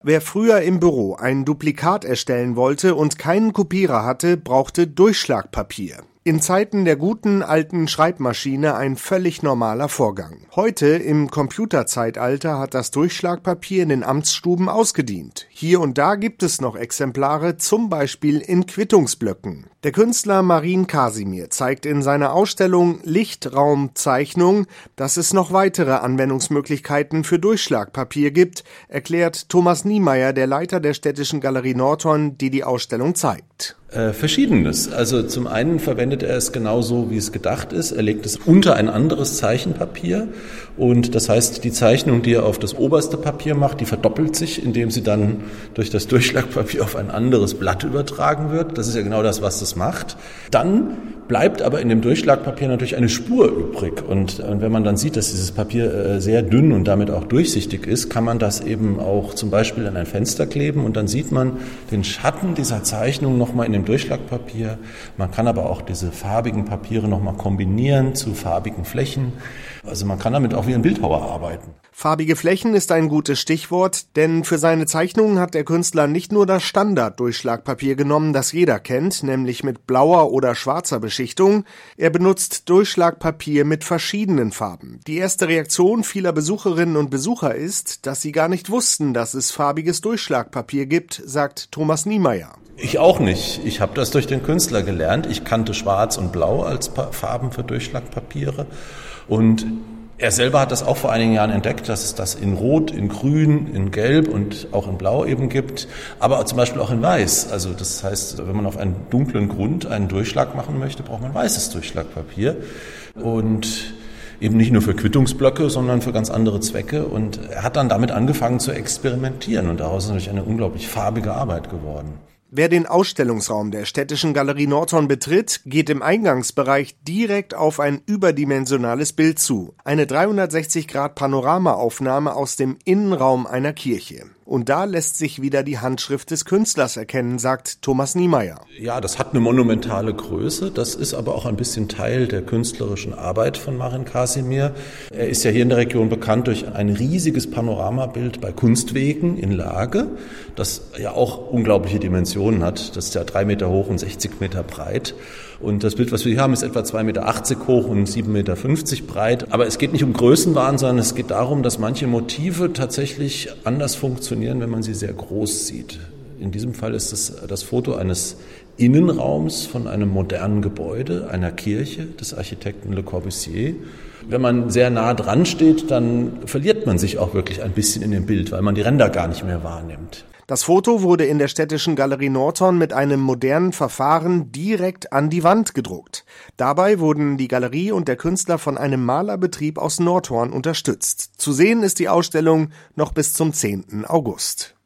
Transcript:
Wer früher im Büro ein Duplikat erstellen wollte und keinen Kopierer hatte, brauchte Durchschlagpapier. In Zeiten der guten alten Schreibmaschine ein völlig normaler Vorgang. Heute im Computerzeitalter hat das Durchschlagpapier in den Amtsstuben ausgedient. Hier und da gibt es noch Exemplare, zum Beispiel in Quittungsblöcken. Der Künstler Marin Casimir zeigt in seiner Ausstellung Lichtraumzeichnung, dass es noch weitere Anwendungsmöglichkeiten für Durchschlagpapier gibt, erklärt Thomas Niemeyer, der Leiter der Städtischen Galerie Nordhorn, die die Ausstellung zeigt. Verschiedenes. Also zum einen verwendet er es genauso, wie es gedacht ist. Er legt es unter ein anderes Zeichenpapier und das heißt, die Zeichnung, die er auf das oberste Papier macht, die verdoppelt sich, indem sie dann durch das Durchschlagpapier auf ein anderes Blatt übertragen wird. Das ist ja genau das, was das macht. Dann bleibt aber in dem Durchschlagpapier natürlich eine Spur übrig und wenn man dann sieht, dass dieses Papier sehr dünn und damit auch durchsichtig ist, kann man das eben auch zum Beispiel an ein Fenster kleben und dann sieht man den Schatten dieser Zeichnung nochmal in dem Durchschlagpapier. Man kann aber auch diese farbigen Papiere nochmal kombinieren zu farbigen Flächen. Also man kann damit auch wie ein Bildhauer arbeiten. Farbige Flächen ist ein gutes Stichwort, denn für seine Zeichnungen hat der Künstler nicht nur das Standard-Durchschlagpapier genommen, das jeder kennt, nämlich mit blauer oder schwarzer Beschichtung. Er benutzt Durchschlagpapier mit verschiedenen Farben. Die erste Reaktion vieler Besucherinnen und Besucher ist, dass sie gar nicht wussten, dass es farbiges Durchschlagpapier gibt, sagt Thomas Niemeyer. Ich auch nicht. Ich habe das durch den Künstler gelernt. Ich kannte Schwarz und Blau als Farben für Durchschlagpapiere und er selber hat das auch vor einigen Jahren entdeckt, dass es das in Rot, in Grün, in Gelb und auch in Blau eben gibt, aber zum Beispiel auch in Weiß. Also das heißt, wenn man auf einen dunklen Grund einen Durchschlag machen möchte, braucht man weißes Durchschlagpapier und eben nicht nur für Quittungsblöcke, sondern für ganz andere Zwecke. Und er hat dann damit angefangen zu experimentieren und daraus ist natürlich eine unglaublich farbige Arbeit geworden. Wer den Ausstellungsraum der Städtischen Galerie Nordhorn betritt, geht im Eingangsbereich direkt auf ein überdimensionales Bild zu. Eine 360-Grad-Panoramaaufnahme aus dem Innenraum einer Kirche. Und da lässt sich wieder die Handschrift des Künstlers erkennen, sagt Thomas Niemeyer. Ja, das hat eine monumentale Größe. Das ist aber auch ein bisschen Teil der künstlerischen Arbeit von Marin Casimir. Er ist ja hier in der Region bekannt durch ein riesiges Panoramabild bei Kunstwegen in Lage, das ja auch unglaubliche Dimensionen hat. Das ist ja 3 Meter hoch und 60 Meter breit. Und das Bild, was wir hier haben, ist etwa 2,80 Meter hoch und 7,50 Meter breit. Aber es geht nicht um Größenwahn, sondern es geht darum, dass manche Motive tatsächlich anders funktionieren, wenn man sie sehr groß sieht. In diesem Fall ist es das Foto eines Innenraums von einem modernen Gebäude, einer Kirche des Architekten Le Corbusier. Wenn man sehr nah dran steht, dann verliert man sich auch wirklich ein bisschen in dem Bild, weil man die Ränder gar nicht mehr wahrnimmt. Das Foto wurde in der Städtischen Galerie Nordhorn mit einem modernen Verfahren direkt an die Wand gedruckt. Dabei wurden die Galerie und der Künstler von einem Malerbetrieb aus Nordhorn unterstützt. Zu sehen ist die Ausstellung noch bis zum 10. August.